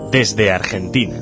desde Argentina.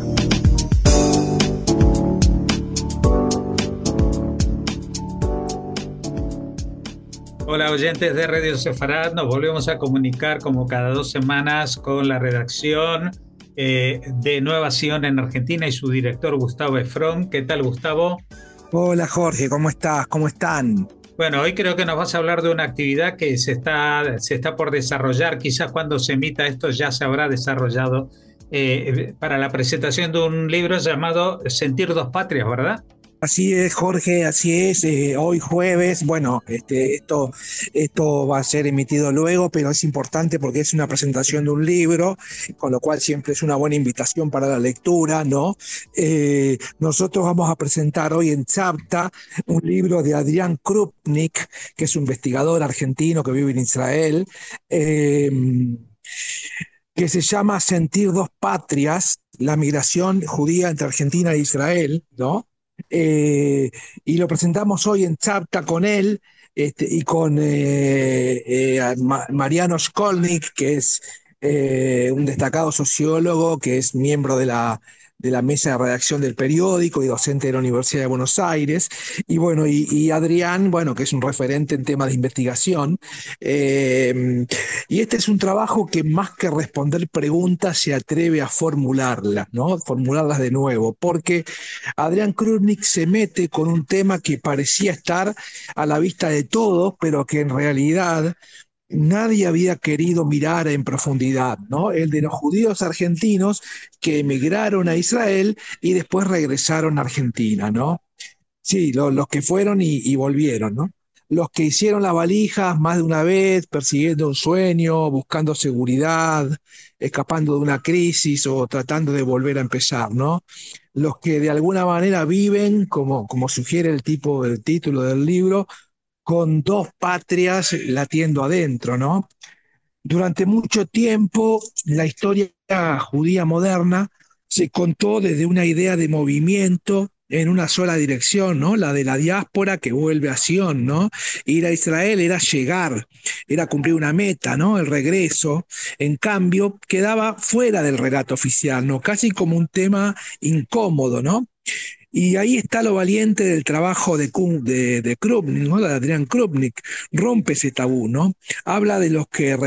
Hola oyentes de Radio Sefarad, nos volvemos a comunicar como cada 2 semanas con la redacción de Nueva Sion en Argentina y su director Gustavo Efron. ¿Qué tal, Gustavo? Hola Jorge, ¿cómo estás? ¿Cómo están? Bueno, hoy creo que nos vas a hablar de una actividad que se está por desarrollar, quizás cuando se emita esto ya se habrá desarrollado, para la presentación de un libro llamado Sentir dos patrias, ¿verdad? Así es, Jorge, así es. Hoy jueves, bueno, esto va a ser emitido luego, pero es importante porque es una presentación de un libro, con lo cual siempre es una buena invitación para la lectura, ¿no? Nosotros vamos a presentar hoy en Tzavta un libro de Adrián Krupnik, que es un investigador argentino que vive en Israel. eh, que se llama Sentir dos patrias, la migración judía entre Argentina e Israel, ¿no? Eh, y lo presentamos hoy en Tzavta con él y con Mariano Shkolnik, que es un destacado sociólogo, que es miembro de la mesa de redacción del periódico y docente de la Universidad de Buenos Aires. Y bueno, y Adrián, bueno, que es un referente en temas de investigación. Y este es un trabajo que más que responder preguntas se atreve a formularlas, ¿no? Formularlas de nuevo, porque Adrián Krupnik se mete con un tema que parecía estar a la vista de todos, pero que en realidad nadie había querido mirar en profundidad, ¿no? El de los judíos argentinos que emigraron a Israel y después regresaron a Argentina, ¿no? Sí, los que fueron y volvieron, ¿no? Los que hicieron las valijas más de una vez, persiguiendo un sueño, buscando seguridad, escapando de una crisis o tratando de volver a empezar, ¿no? Los que de alguna manera viven, como sugiere el título del libro, con dos patrias latiendo adentro, ¿no? Durante mucho tiempo, la historia judía moderna se contó desde una idea de movimiento en una sola dirección, ¿no? La de la diáspora que vuelve a Sion, ¿no? Ir a Israel era llegar, era cumplir una meta, ¿no? El regreso. En cambio, quedaba fuera del relato oficial, ¿no? Casi como un tema incómodo, ¿no? Y ahí está lo valiente del trabajo de Krupnik, ¿no? De Adrián Krupnik. Rompe ese tabú, ¿no? Habla de los que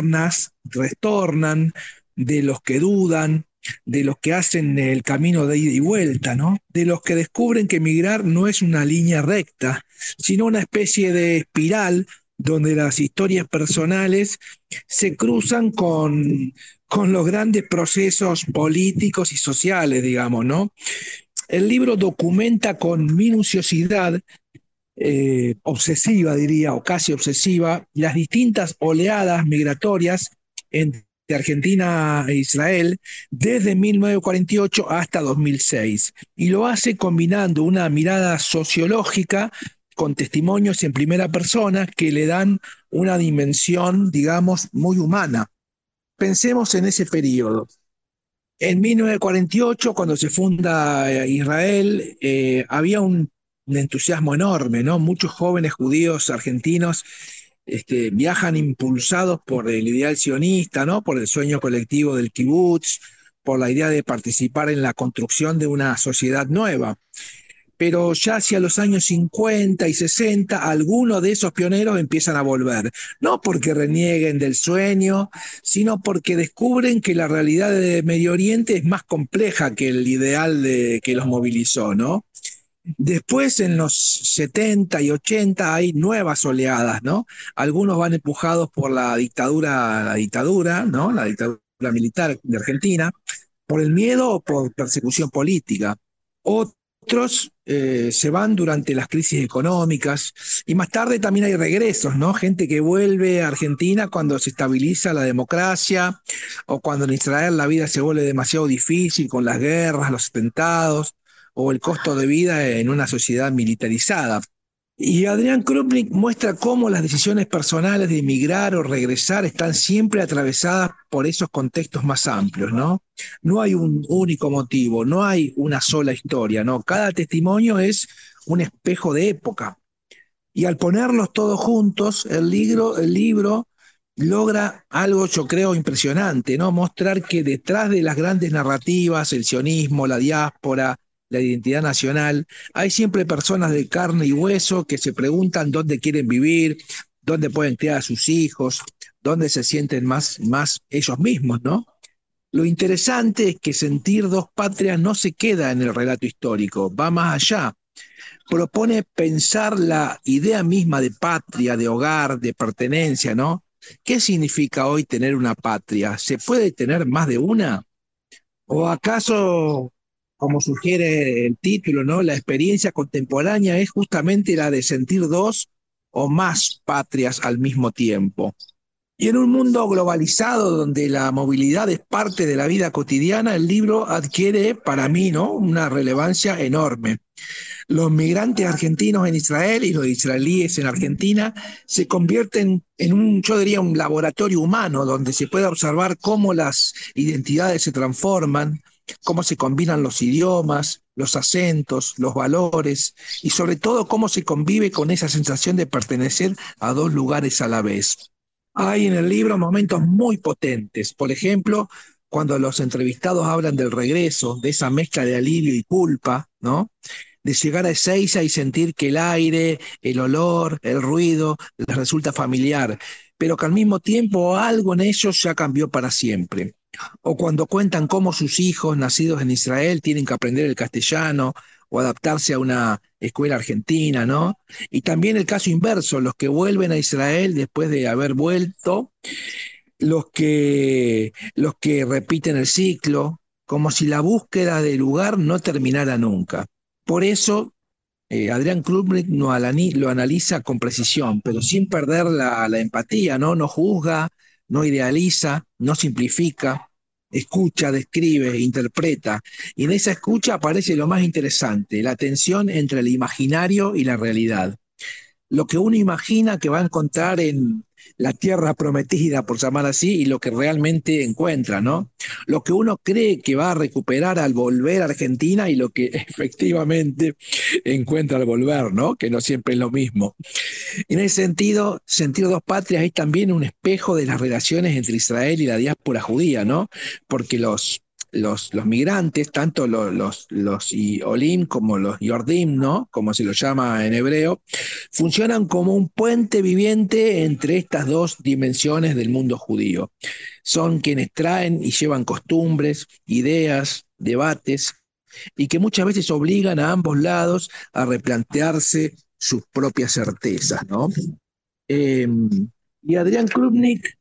retornan, de los que dudan, de los que hacen el camino de ida y vuelta, ¿no? De los que descubren que emigrar no es una línea recta, sino una especie de espiral donde las historias personales se cruzan con los grandes procesos políticos y sociales, digamos, ¿no? El libro documenta con minuciosidad, obsesiva diría, o casi obsesiva, las distintas oleadas migratorias entre Argentina e Israel desde 1948 hasta 2006. Y lo hace combinando una mirada sociológica con testimonios en primera persona que le dan una dimensión, digamos, muy humana. Pensemos en ese periodo. En 1948, cuando se funda Israel, había un entusiasmo enorme, ¿no? Muchos jóvenes judíos argentinos viajan impulsados por el ideal sionista, ¿no? Por el sueño colectivo del kibutz, por la idea de participar en la construcción de una sociedad nueva. Pero ya hacia los años 50 y 60, algunos de esos pioneros empiezan a volver, no porque renieguen del sueño, sino porque descubren que la realidad de Medio Oriente es más compleja que el ideal que los movilizó, ¿no? Después, en los 70 y 80 hay nuevas oleadas, ¿no? Algunos van empujados por la dictadura, ¿no? La dictadura militar de Argentina, por el miedo o por persecución política. Otros se van durante las crisis económicas y más tarde también hay regresos, ¿no? Gente que vuelve a Argentina cuando se estabiliza la democracia o cuando en Israel la vida se vuelve demasiado difícil con las guerras, los atentados o el costo de vida en una sociedad militarizada. Y Adrián Krupnik muestra cómo las decisiones personales de emigrar o regresar están siempre atravesadas por esos contextos más amplios, ¿no? No hay un único motivo, no hay una sola historia, ¿no? Cada testimonio es un espejo de época. Y al ponerlos todos juntos, el libro logra algo, yo creo, impresionante, ¿no? Mostrar que detrás de las grandes narrativas, el sionismo, la diáspora, la identidad nacional, hay siempre personas de carne y hueso que se preguntan dónde quieren vivir, dónde pueden criar a sus hijos, dónde se sienten más ellos mismos, ¿no? Lo interesante es que Sentir dos patrias no se queda en el relato histórico, va más allá. Propone pensar la idea misma de patria, de hogar, de pertenencia, ¿no? ¿Qué significa hoy tener una patria? ¿Se puede tener más de una? ¿O acaso, como sugiere el título, ¿no? La experiencia contemporánea es justamente la de sentir dos o más patrias al mismo tiempo. Y en un mundo globalizado donde la movilidad es parte de la vida cotidiana, el libro adquiere, para mí, ¿no?, una relevancia enorme. Los migrantes argentinos en Israel y los israelíes en Argentina se convierten en un, yo diría, un laboratorio humano donde se puede observar cómo las identidades se transforman, cómo se combinan los idiomas, los acentos, los valores y sobre todo cómo se convive con esa sensación de pertenecer a dos lugares a la vez. Hay en el libro momentos muy potentes, por ejemplo, cuando los entrevistados hablan del regreso, de esa mezcla de alivio y culpa, ¿no? De llegar a Ezeiza y sentir que el aire, el olor, el ruido les resulta familiar, pero que al mismo tiempo algo en ellos ya cambió para siempre. O cuando cuentan cómo sus hijos nacidos en Israel tienen que aprender el castellano o adaptarse a una escuela argentina, ¿no? Y también el caso inverso, los que vuelven a Israel después de haber vuelto, los que repiten el ciclo, como si la búsqueda de lugar no terminara nunca. Por eso, Adrián Krupnik lo analiza con precisión, pero sin perder la empatía, ¿no? No juzga, no idealiza, no simplifica, escucha, describe, interpreta. Y en esa escucha aparece lo más interesante, la tensión entre el imaginario y la realidad. Lo que uno imagina que va a encontrar en la tierra prometida, por llamar así, y lo que realmente encuentra, ¿no? Lo que uno cree que va a recuperar al volver a Argentina y lo que efectivamente encuentra al volver, ¿no? Que no siempre es lo mismo. En ese sentido, Sentir dos patrias es también un espejo de las relaciones entre Israel y la diáspora judía, ¿no? Porque los migrantes, tanto los Olim como los Yordim, ¿no? Como se los llama en hebreo, funcionan como un puente viviente entre estas dos dimensiones del mundo judío. Son quienes traen y llevan costumbres, ideas, debates, y que muchas veces obligan a ambos lados a replantearse sus propias certezas, ¿no? Eh, y Adrián Krupnik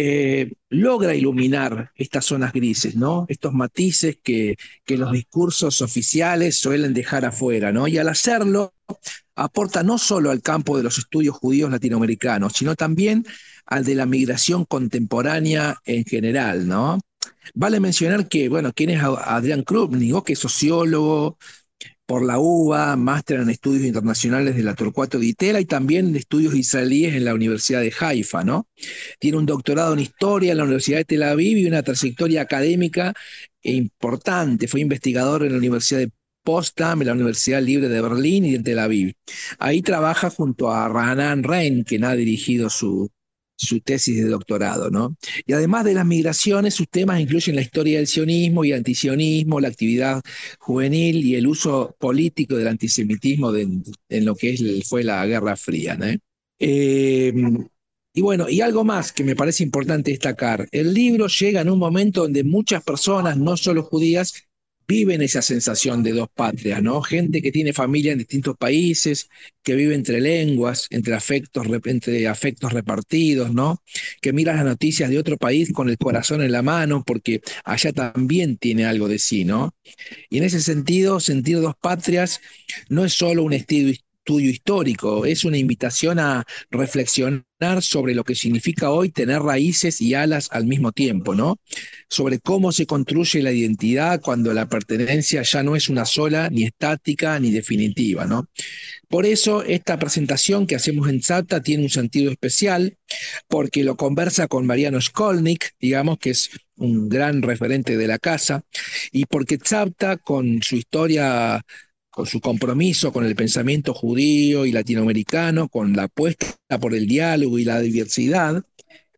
logra iluminar estas zonas grises, ¿no? Estos matices que los discursos oficiales suelen dejar afuera, ¿no? Y al hacerlo, aporta no solo al campo de los estudios judíos latinoamericanos, sino también al de la migración contemporánea en general, ¿no? Vale mencionar que, bueno, ¿quién es Adrián Krupnik? Que es sociólogo, por la UBA, máster en estudios internacionales de la Torcuato Di Tella y también de estudios israelíes en la Universidad de Haifa, ¿no? Tiene un doctorado en historia en la Universidad de Tel Aviv y una trayectoria académica importante. Fue investigador en la Universidad de Potsdam, en la Universidad Libre de Berlín y en Tel Aviv. Ahí trabaja junto a Rahanan Rein, quien ha dirigido su tesis de doctorado, ¿no? Y además de las migraciones, sus temas incluyen la historia del sionismo y antisionismo, la actividad juvenil y el uso político del antisemitismo en lo que fue la Guerra Fría, ¿no? Eh, y bueno, y algo más que me parece importante destacar, el libro llega en un momento donde muchas personas, no solo judías, viven esa sensación de dos patrias, ¿no? Gente que tiene familia en distintos países, que vive entre lenguas, entre afectos repartidos, ¿no? Que mira las noticias de otro país con el corazón en la mano, porque allá también tiene algo de sí, ¿no? Y en ese sentido, Sentir dos patrias no es solo un estudio histórico, es una invitación a reflexionar sobre lo que significa hoy tener raíces y alas al mismo tiempo, ¿no? Sobre cómo se construye la identidad cuando la pertenencia ya no es una sola, ni estática, ni definitiva, ¿no? Por eso esta presentación que hacemos en Tzavta tiene un sentido especial, porque lo conversa con Mariano Skolnik, digamos que es un gran referente de la casa, y porque Tzavta, con su historia, con su compromiso con el pensamiento judío y latinoamericano, con la apuesta por el diálogo y la diversidad,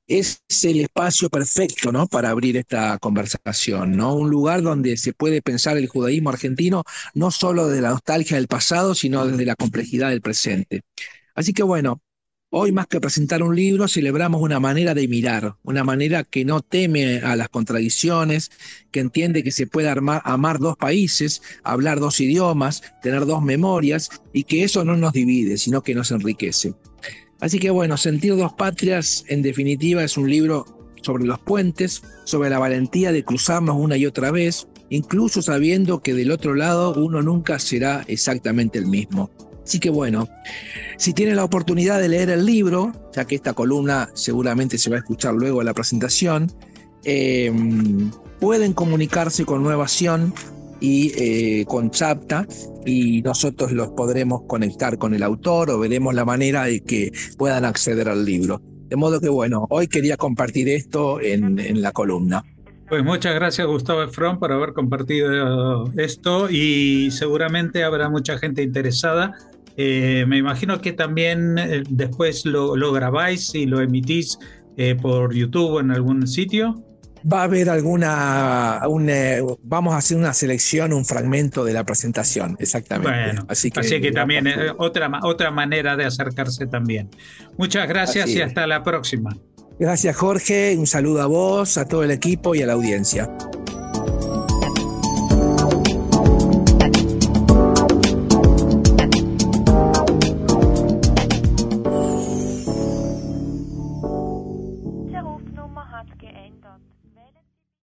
es el espacio perfecto, ¿no? Para abrir esta conversación, ¿no? Un lugar donde se puede pensar el judaísmo argentino no solo de la nostalgia del pasado, sino desde la complejidad del presente. Así que bueno, hoy más que presentar un libro, celebramos una manera de mirar, una manera que no teme a las contradicciones, que entiende que se puede amar dos países, hablar dos idiomas, tener dos memorias, y que eso no nos divide, sino que nos enriquece. Así que bueno, Sentir dos patrias, en definitiva, es un libro sobre los puentes, sobre la valentía de cruzarnos una y otra vez, incluso sabiendo que del otro lado uno nunca será exactamente el mismo. Así que bueno, si tienen la oportunidad de leer el libro, ya que esta columna seguramente se va a escuchar luego de la presentación, pueden comunicarse con Nueva Acción y con Chapta, y nosotros los podremos conectar con el autor o veremos la manera de que puedan acceder al libro. De modo que bueno, hoy quería compartir esto en la columna. Pues muchas gracias, Gustavo Efrón, por haber compartido esto, y seguramente habrá mucha gente interesada. Me imagino que también después lo grabáis y lo emitís por YouTube o en algún sitio. Va a haber vamos a hacer una selección, un fragmento de la presentación, exactamente. Bueno, así que también otra manera de acercarse también. Muchas gracias y hasta la próxima. Gracias, Jorge. Un saludo a vos, a todo el equipo y a la audiencia.